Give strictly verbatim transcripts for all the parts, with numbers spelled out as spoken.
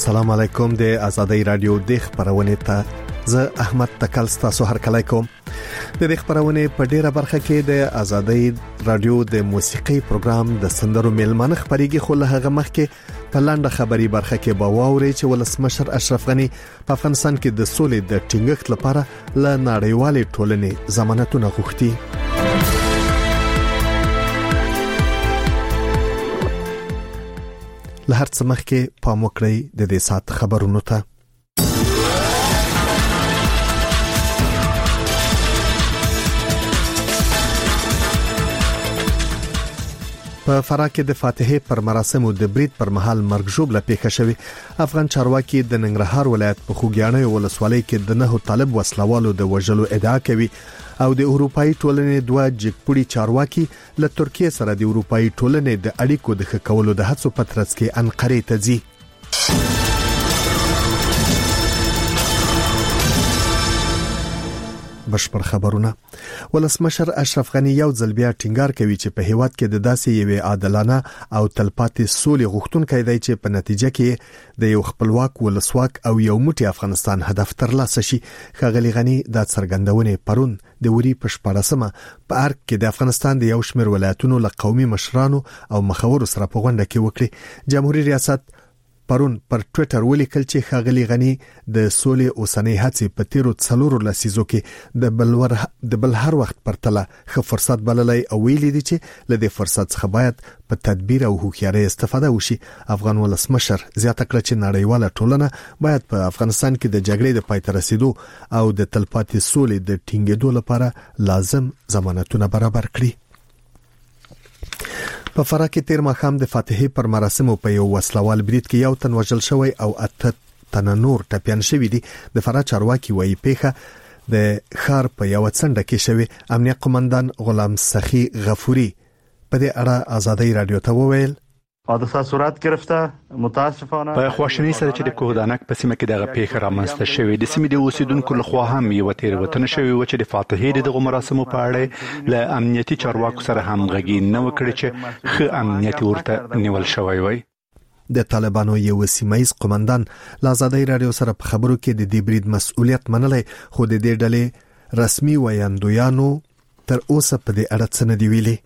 السلام علیکم د آزادۍ رادیو د خبرونه ته زه احمد تکل تاسو هر کله کوم د دې خبرونه په ډیره برخه کې د آزادۍ رادیو د موسیقي پروګرام د سندرو میلمانه خبريږي خو له هغه مخکې په لاندې خبري برخه کې به واوري چې ولسمشر اشرف غنی په افغانستان کې د سولې د ټینګښت لپاره له نړیوالې ټولنې ضمانتونه غوښتي. له هر څه مخکې پام وکړئ د دې سات خبرونو ته. په فراه کې د فاتحې پر مراسمو د برید پر مهال مرګ ژوبله پیښه شوې. افغان چارواکي د ننګرهار ولایت په خوګیاڼي ولسوالۍ کې د نه طالب وسلوالو د وژلو ادعا کوي او د اروپאי ټولنې دوه جګپړي چارواکي له ترکیه سره د اروپאי ټولنې د اړیکو د ښه کولو د هڅو په ترڅ کې انقره ته ځي. بشپړ خبرونه. ولسمشر اشرف غنی یو ځل بیا ټینګار کوي چې په هیواد کې د داسې یوې عادلانه او تلپاتې سولې غوښتونکي دی چې په نتیجه کې د یو خپلواک ولسواک او یو موټی افغانستان هدف ترلاسه شي. ښاغلي غنی دا څرګندونه پرون د وری په شپاړسمه په ارګ کې د افغانستان د یو شمېر ولایتونو له قومي مشرانو او مخورو سره په غونډه کې وکړي. جمهوریت ریاست پرون پر ټوئیټر ولیکل چې ښاغلي غنی د سولې اوسنۍ هڅې په تیرو څلورو لسیزو کې د بلور د بل هر وخت پرتله ښه فرصت بللی او ویلي دي چې له دې فرصت څخه باید په تدبیر او هوښیارۍ استفاده وشي. افغان ولسمشر زیاته کړه چې نړیواله ټولنه باید په افغانستان کې د جګړې د پای ته رسیدو او د تلپاتې سولې د ټینګېدو لپاره لازم ضمانتونه برابر کړي. په فراه کې تیر ماښام د فاتحې پر مراسمو په یو وسلوال برید کې یو تن وژل شوی او اته تن نور ټپيان شوی دي. د فراه چارواکي وایي پیښه د خار په یو څنډه کې شوی. امنیت قومندان غلام سخی غفوري په دې اړه آزادۍ رادیو ته وویل: حادثه صورت گرفته متاسفانه په خواشنۍ سره چې د کوهدانک په سیمه کې دغه پیښه رامنځته شوې د سیمې د اوسیدونکو لخوا هم یو تیروتنه شوې و چې د فاتحې دغه مراسمو په اړه له امنیتي چارواکو سره همغږي نه وکړي چې ښه امنیت ورته نیول شوی وي. د طالبانو یو سیمایي قومندان له آزادۍ رادیو سره په خبرو کې د دې برید مسؤلیت منلای خو د دې ډلې رسمي ویاندویانو تر اوسه په دې اړه څه نه دی ویلي.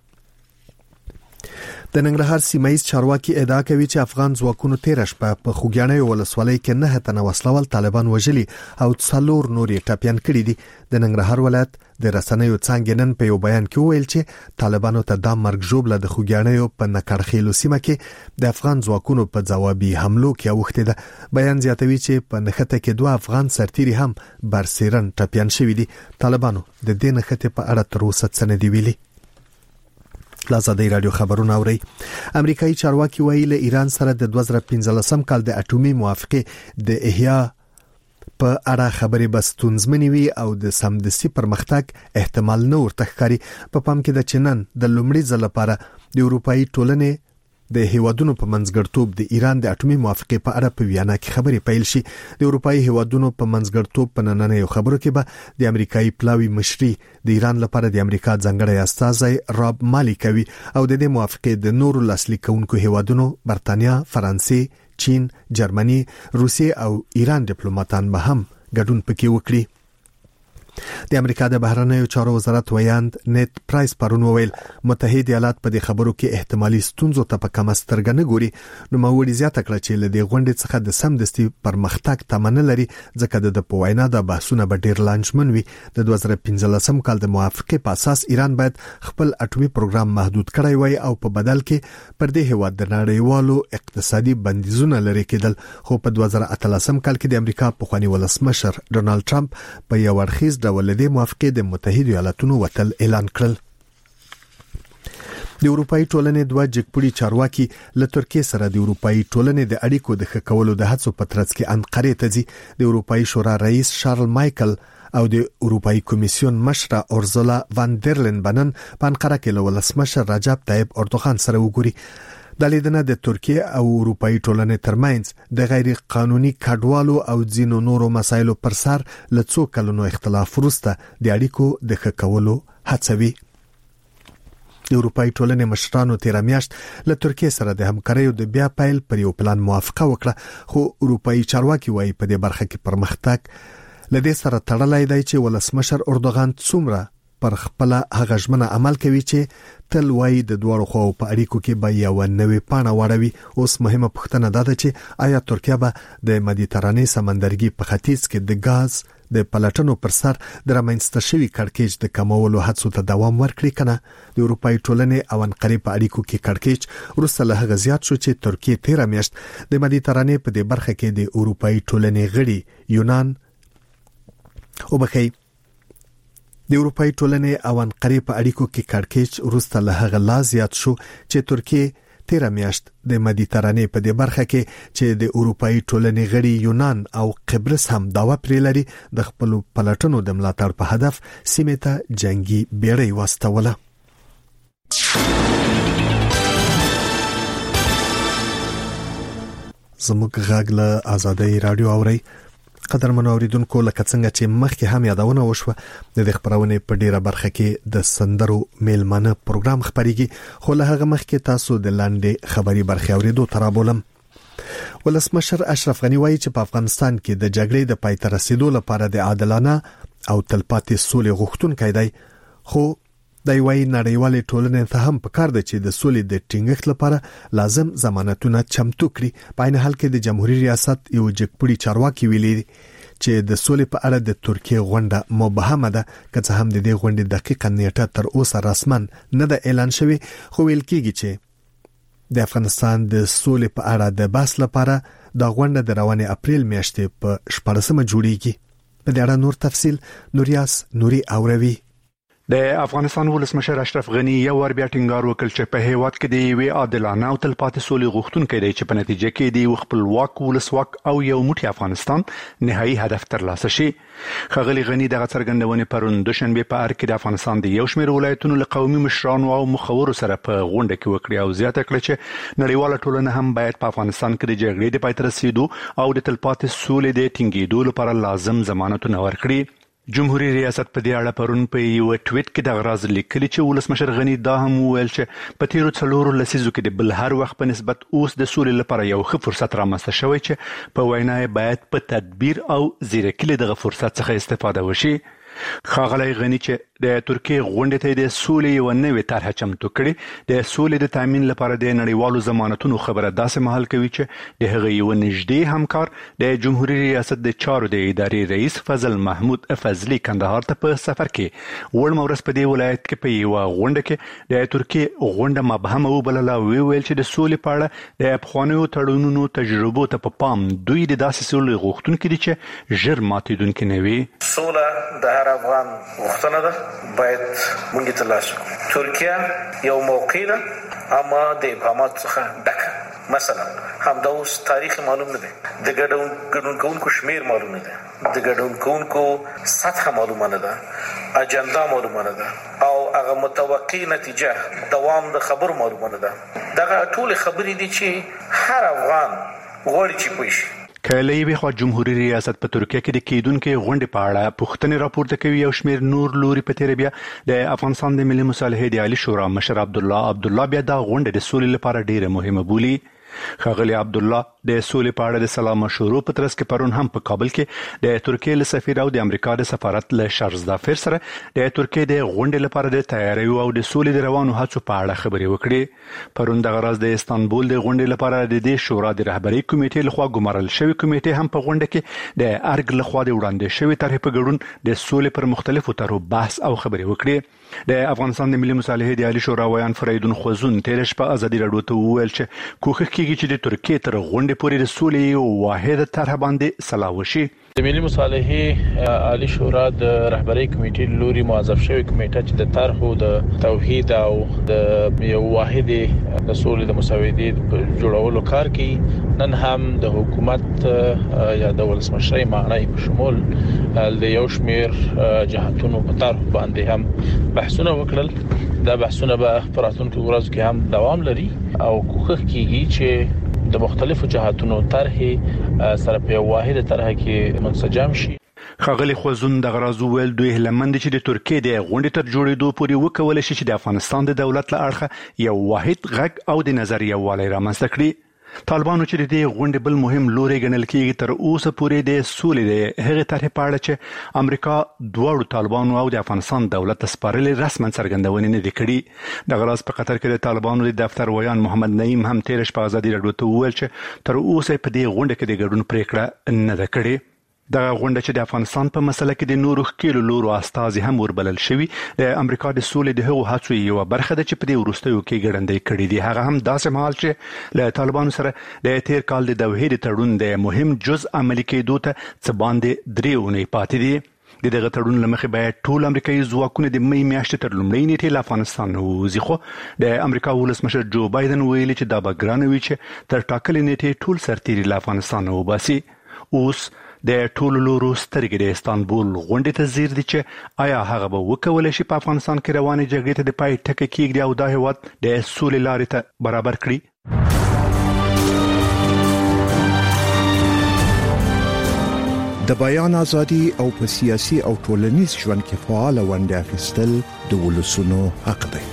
د ننګرهار سیمایي چارواکي ادعا کوي چې افغان ځواکونو تیر شپه په خوګیاڼي ولسوالۍ کې نه تنه وسلوال طالبان وژلي او څلور نورې ټپيان کړي دي. د ننګرهار ولایت د رسنیو څنګه نن په یو بیان کې ویل چې طالبانو ته د مرګ ژوبله د خوګیاڼي په نکړخېلو سیمه کې د افغان ځواکونو په ځوابي حملو کې اوخته ده. بیان زیاتوي چې په نخته کې دوه افغان سرتيري هم برسیرن ټپيان شوي دي. طالبانو د دې نخته په اړه تر اوسه څه نه دی ویلي. آزادۍ رادیو خبرونه اوري. امریکایي چارواکي وایي له ایران سره د دوه زره پنځلسم کال د اټومي موافقه د احیا په اړه خبرې بس تونزمنې وي او د سمدستي پرمختګ احتمال نه ورته ښکاري. په پام کې د چنن د لومړي ځل لپاره د اروپאי ټولنې د هیوادونو په منځګړتوب د ایران د اټومي موافقه په اړه په ویانا کې خبرې پیل شي. د اروپאי هیوادونو په منځګړتوب په نننۍ خبرو کې به د امریکایي پلاوی مشري د ایران لپاره د امریکا ځانګړی استازی راب مالی کوي او د دې موافقه د نورو لاسلیک کوونکو هیوادونو برتانیا، فرانسې، چین، جرمني، روسیې او ایران ډیپلوماټان به هم ګډون پکې وکړي. د امریکا د بهرنیو چارو وزارت ویاند نیت پرایس پرون وویل متحده ایالات په دې خبرو کې احتمالي ستونزو ته په کم سترګه نه ګوري. نو موري زیاته کړه چې له دې غونډې څخه د سمدستي پرمختګ تمنه لري ځکه د په وینا د بحثونه به ډیر لانجمن وي. د دوه زره پنځلسم کال د موافقه په اساس ایران باید خپل اټومي پروګرام محدود کړی وای او په بدل کې پر دې هیواد د نړیوالو اقتصادي بندیزونه لري کېدل. خو په دوه زره اتلسم کال کې د امریکا پخوانی ولسمشر ډونالد ټرمپ په یو ورخیز ډول د موافقه د متحده ایالاتونو وتل اعلان کړل. د اروپאי ټولنې دوه جګپړي چارواکي له ترکیه سره د اروپאי ټولنې د اړیکو د ښه کولو د هڅو په ترڅ کې انقره ته ځي. د اروپאי شورا رئیس شارل مایکل او د اروپאי کمیسیون مشره اورزولا وان در لین بنن په انقره کې له ولسمشر رجب طیب اردوغان سره وګوري. د لیدنه د ترکیه او اروپאי ټولنې ترمنځ د غیر قانوني کډوالو او ځینو نورو مسایلو پر سر له څو کلونو اختلاف وروسته د اړیکو د ښه کولو هڅوي. د اروپאי ټولنې مشرانو تیر میاشت له ترکیه سره د همکاریو د بیا پیل پر یو پلان موافقه وکړه، خو اروپאי چارواکي وایي په دې برخه کې پرمختګ لدې سره تړلای دی چې ولسمشر اردوغان څومره پر خپل هغه ژمنه عمل کوي چې تل وایي د دوه خو په اړیکو کې به یو نوې پاڼه واړوي. اوس مهمه پوښتنه ده چې آیا ترکیه به د مدیترانې سمندرګي په ختیځ کې د غاز د پلټنو پر سر د رامنځته شوی کړکېچ د کمولو هڅو ته دوام ورکړي کنه؟ د اروپאי ټولنې او انقره په اړیکو کې کړکېچ وروسته له هغه زیات شو چې ترکیه تیر میاشت د مدیترانې په دې برخه کې د اروپאי ټولنې غړي یونان او بخي د اروپאי ټولنې او انقره په اړیکو کې کړکېچ وروسته له هغه لا زیات شو چې ترکیه تیر میاشت د مدیترانې په دې برخه کې چې د اروپאי ټولنې غړي یونان او قبرس هم داوا پرې لري د خپل پلټنو د ملاتړ په هدف سیمه ته جنگي بیړۍ واستوله. زموږ غږ له آزادۍ رادیو اوري. قدرمن اوریدونکو، لکه څنګه چې مخکې هم یادونه وشوه د خبرونه په ډیره برخه کې د سندرو میلمانه پروګرام خبريږي، خو له هغه مخکې تاسو د لاندې خبري برخه اوریدو ترابولم. ولسمشر اشرف غنی وایي چې په افغانستان کې د جګړې د پای ته رسیدو لپاره د عادلانه او تلپاتې سولې غوښتونکي دی، خو د وایي نړیوالې ټولنې ته هم پکار ده چې د سولې د ټینګښت لپاره لازم ضمانتونه چمتو کړي. په عین حال کې د جمهوریت ریاست یو جګپوړي چارواکي ویلي چې د سولې په اړه د ترکیه غونډه مبهمه ده، که څه هم د دې غونډې دقیقه نیټه تر اوسه رسمن نه ده اعلان شوی، خو ویل کېږي چې د افغانستان د سولې په اړه د بحث لپاره د غونډه د روانې اپریل میاشتې په شپږمه جوړیږي. په دې اړه نور تفصیل نوریاس نوري اوروي. د افغانستان ولسمشر اشرف غنی یو ور بیا ټینګار وکړ چې په هیواد کې د یوې عادلانه او تلپاتې سولې غوښتونکي دی چې په نتیجه کې د خپلواک ولسواک او یو موټی افغانستان نهایی هدف ترلاسه شي. ښاغلي غنی دغه څرګندونې پرون دوشنبه په ار کې د افغانستان د یو شمېر ولایتونو له قومي مشرانو او مخورو سره په غونډه کې وکړي او زیاته کړه چې نړیواله ټولنه هم باید په افغانستان کې د جګړې د پای ته رسیدو او د تلپاتې سولې د ټینګېدو لپاره لازم ضمانتونه ورکړي. جمهوریت ریاست په دې اړه پرون په یو ټویټ کې د غراز لیکلي چې ولسمشر غنی دا هم وویل چې په تیرو څلورو لسیزو کې د بل هر وخت په نسبت اوس د سولې لپاره یو ښه فرصت رامنځته شوی چې په وینا یې باید په تدبیر او ځیرکۍ له دغه فرصت څخه استفاده وشي. ښاغلی غنی چې د ترکیه غونډې ته د سولې یو نوې طرحه چمتو کړي، د سولې د تامین لپاره د نړیوالو ضمانتونو خبره داسې مهال کوي چې د هغه یو نږدې همکار د جمهوریت ریاست د چارو د ادارې رئیس فضل محمود فضلی کندهار ته په سفر کې وړم ورځ په دې ولایت کې په یو غونډه کې د ترکیه غونډه مبهمه وبلله او ویل چې د سولې په اړه د افغانیو تړونونو تجربو ته په پام دوی د داسې سولې غوښتونکي دي چې ژر ماتېدونکي نه وي. سوله د هر افغان غوښتنه ده، باید مونږ ته لاسو. ترکیه یو موقع ده اما د ابهامات څخه ډکه، مثلا همدا اوس تاریخ معلوم نه دی، د ګډون کوونکو شمیر معلوم نه دی، د ګډون کوونکو سطح معلومه نه ده، اجنډا معلومه نه ده او هغه متوقع نتیجه دوام د خبرو معلومه نه ده. دغه ټول خبرې دي چې هر افغان غواړي چې پوه شي. کله یې خو جمهوریت ریاست په ترکیه کې د کېدونکو غونډې په اړه پوښتنې راپورته کوي او شمیر نور لوري په تیر بیا د افغانستان د ملي مصالحې د عالی شورا مشر عبد الله عبد الله بیا د غونډې د سولې لپاره ډیره مهمه بولي. ښاغلی عبد الله د سولې په اړه د سلا مشورو په ترڅ کې پرون هم په کابل کې د ترکیه له سفیر او د امریکا د سفارت له شارزدافر سره د ترکیه د غونډې لپاره د تیاریو او د سولې د روانو هڅو په اړه خبرې وکړې. پرون د غراز د استانبول د غونډې لپاره د دې شورا د رهبرۍ کمیټې لخوا ګمارل شوی کمیټې هم په غونډه کې د ارګ لخوا د وړاندې شوی طرح په ګډون د سولې پر مختلفو طرحو بحث او خبرې وکړې. د افغانستان د ملي مصالحې د عالی شورا ویان فریدون خوزون تیر شپه ازادي راډیو ته وویل چې کوښښ کیږي چې د ترکیه تر غونډې پورې د سولې یو واحده طرح باندې سلا وشي. د ملي مصالحې عالی شورا د رهبرۍ کمیټې لوري موظف شوی کمیټه چې د طرحو د توحید او د یو واحده د سولې د مساویدې جوړولو کار کوي. نن هم د حکومت یا د ولسمشر معنی په شمول د یو شمیر جهاتونو په طرح باندې هم بحثونه وکړل. دا بحثونه به په راتلونکو ورځو کې هم دوام لري او کوښښ کیږي چې د مختلفو جهاتونو طرح سره په واحده طرح کې منسجم شي. خاغلی خوازون د غرازو ول دوی هلمند چې د ترکیه د غونډې تر جوړېدو پورې وکول شي چې د افغانستان د دولت له اړخه یو واحد غږ او د نظریه والي رامنځته کړي. طالبانو چې د غونډې بل مهم لوري ګڼل کېږي تر اوسه پورې د سولې د هغې طرحې په اړه چې امریکا دواړو طالبانو او د افغانستان دولت ته سپارلې رسما څرګندونې نه دي کړي. د غراز په قطر کې د طالبانو د دفتر ویان محمد نعیم هم تېره شپه ازادي راډیو ته وویل چې تر اوسه په دې غونډه کې د ګډون پریکړه نه ده کړې. دغه غونډه چې د افغانستان په مسله کې د نورو ښکېلو لورو استازي هم وربلل شوي د امریکا د سولې د هغو هڅو یوه برخه ده چې په دې وروستیو کې ګړندی کړي دي. هغه هم داسې مهال چې له طالبانو سره د تېر کال د دوحې د تړون د مهم جز عملي کېدو ته څه باندې درې اونۍ پاتې دي. د دغه تړون له مخې باید ټول امریکایي ځواکونه د مې میاشتې تر لومړۍ نیټې له افغانستان نه ووځي، خو د امریکا ولسمشر جو بایدن ویلي چې دا به ګرانه وي چې تر ټاکلې نیټې ټول سرتیري له افغانستان نه وباسي. اوس د ټولو لورو سترګې د استانبول غونډې ته ځیر دي چې آیا هغه به وکولی شي په افغانستان کې روانې جګړې ته د پای ټکی کېږدي او دا هېواد د سولې لارې ته برابر کړي. د بیان ازادي او په سیاسي او ټولنیز ژوند کې فعال ونډه اخیستل د ولسونو حق دی.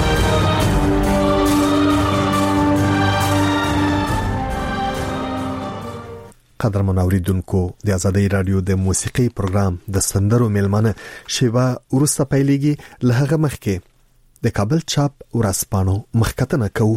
قدرمن اوریدونکو، د ازادي رادیو د موسیقي پروګرام د سندرو میلمانه شیبه ورسته پیلېږي. له هغه مخکې د کابل چاپ ورځپاڼو مخکتنه کوو.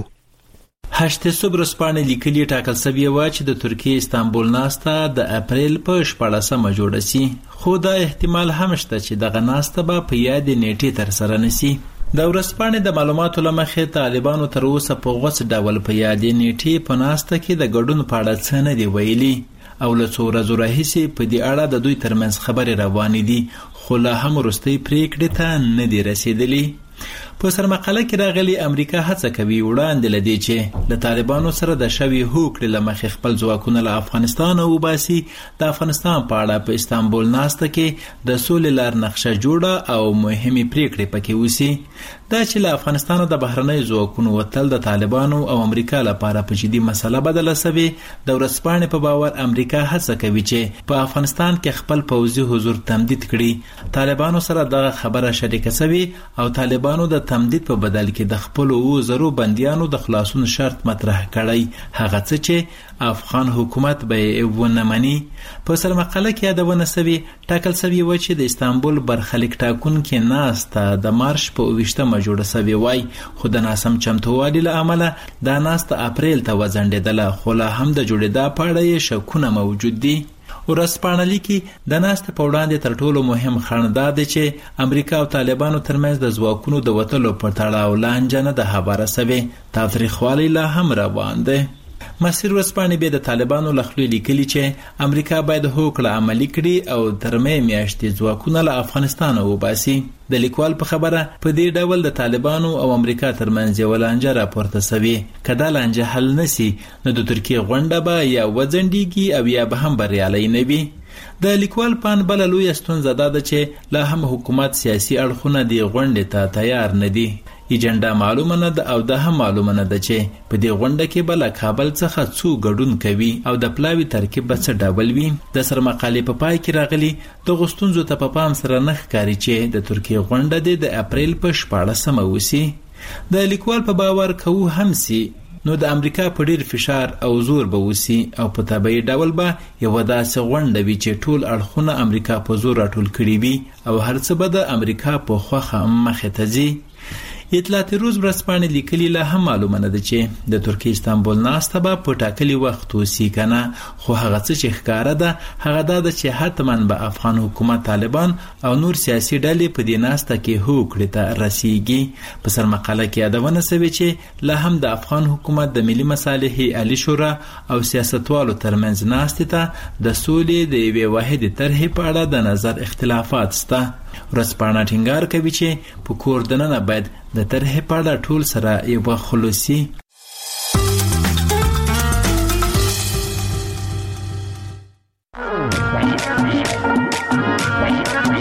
هشت صبح ورځپاڼه لیکلي ټاکل شوې وه چې د ترکیې استانبول ناسته د اپریل په شپاړسمه جوړه شي، خو دا احتمال هم شته چې دغه ناسته به په یادې نیټې ترسره نشي. د ورځپاڼې د معلوماتو له مخې طالبانو تر اوسه په غوڅ ډول په یادې نیټې په ناسته کې د ګډون په اړه څه نه دي ویلي او له څو ورځو راهیسې په دې اړه د دوی ترمنځ خبرې روانې دي، خو لا هم وروستۍ پریکړې ته نه دي رسیدلي. په سرمقاله کې راغلي امریکا هڅه کوي وړاندې لدی چې له طالبانو سره د شوی هوکړې له مخې خپل ځواکونه له افغانستان وباسي. د افغانستان په اړه په استانبول ناسته کې د سولې لار نقشه جوړه او مهمې پریکړې پکې وسی. دا چې له افغانستان د بهرنۍ ځواکونو وتل د طالبانو او امریکا لپاره په جدي مسله بدله شوې. د ورځپاڼې په باور امریکا هڅه کوي چې په افغانستان کې خپل پوځي حضور تمدید کړي. طالبانو سره دغه خبره شریکه شوې او طالبانو د تمدید په بدل کې د خپل او زرو بنديانو د خلاصون شرط مطرح کړی، هغه څه چې افغان حکومت به ونه مني. په سرمقاله کې یادونه شوې ټاکل شوې و چې د استانبول برخلیک ټاکونکي ناسته د مارچ په اوویشتمه جوړه شوې وای، خو د ناسم چمتووالي له امله دا ناسته اپریل ته وځنډېدله، خو لا هم د جوړېدا په اړه یې شکونه موجود دي. ورځپاڼه لیکي د ناستې په وړاندې تر ټولو مهم خنډ دا دی چې امریکا او طالبانو ترمنځ د ځواکونو د وتلو په تړاو لانجه نه ده هواره شوې، تاوتریخوالی لا هم روان دی. مسیر ورځپاڼې بیا د طالبانو له خولې لیکلي چې امریکا باید هوکړه عملي کړي او تر مې میاشتې ځواکونه له افغانستانه وباسي. د لیکوال په خبره په دې ډول د طالبانو او امریکا ترمنځ یوه لانجه راپورته شوې. که دا لانجه حل نشي نو د ترکیې غونډه به یا وځنډېږي او یا به هم بریالی نه وي. د لیکوال پان بله لویه ستونزه دا ده چې لا هم حکومت سیاسي اړخونه دې غونډې ته تیار نه دي. ایجنډا معلومه نه ده او دا هم معلومه نه ده چې په دې غونډه کې به له کابل څخه څو ګډون کوي او د پلاوي ترکیب به څه ډول وي. د سرمقالې په پای کې راغلي دغو ستونزو ته په پام سره نه ښکاري چې د ترکیې غونډه دې د اپریل په شپاړسمه وسي. د لیکوال په باور کوو هم سي نو د امریکا په ډیر فشار او زور به وسی او په طبيعي ډول به یو داسې غونډه وي چې ټول اړخونه امریکا په زور راټول کړي وي او هر څه به د امریکا په خوخه مخه ته ځي. اطلاعات روز ورځپاڼې لیکلي لا هم معلومه نه ده چې د ترکیې استانبول ناسته به په ټاکلي وخت وسی کنه، خو هغه څه چې ښکاره ده هغه دا ده چې حتماً به افغان حکومت، طالبان او نور سیاسي ډلې په دې ناسته کې هوکړې ته رسیږي. په سرمقاله کې یادونه شوې چې لا هم د افغان حکومت د ملي مصالحې عالی شورا او سیاستوالو ترمنځ ناستې ته د سولې د یوې واحدې طرحې په اړه د نظر اختلافات شته. ورځپاڼه ټینګار کوي چې په کور دننه باید د طرحې په اړه ټول سره یوه خلوصي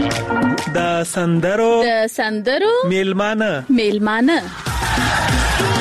د سندرو د سندرو میلمانه میلمانه